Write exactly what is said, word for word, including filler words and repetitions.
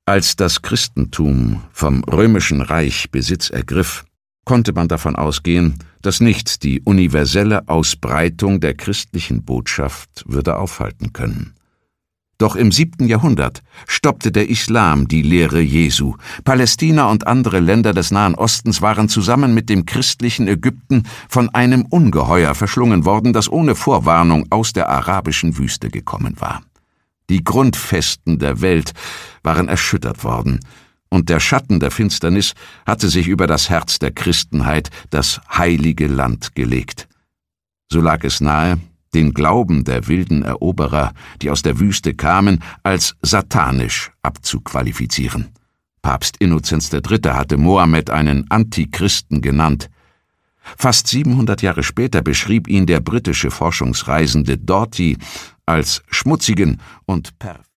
Als das Christentum vom Römischen Reich Besitz ergriff, konnte man davon ausgehen, dass nichts die universelle Ausbreitung der christlichen Botschaft würde aufhalten können. Doch im siebten Jahrhundert stoppte der Islam die Lehre Jesu. Palästina und andere Länder des Nahen Ostens waren zusammen mit dem christlichen Ägypten von einem Ungeheuer verschlungen worden, das ohne Vorwarnung aus der arabischen Wüste gekommen war. Die Grundfesten der Welt waren erschüttert worden, und der Schatten der Finsternis hatte sich über das Herz der Christenheit, das heilige Land, gelegt. So lag es nahe, den Glauben der wilden Eroberer, die aus der Wüste kamen, als satanisch abzuqualifizieren. Papst Innozenz der Dritte hatte Mohammed einen Antichristen genannt. Fast siebenhundert Jahre später beschrieb ihn der britische Forschungsreisende Doughty als schmutzigen und perfiden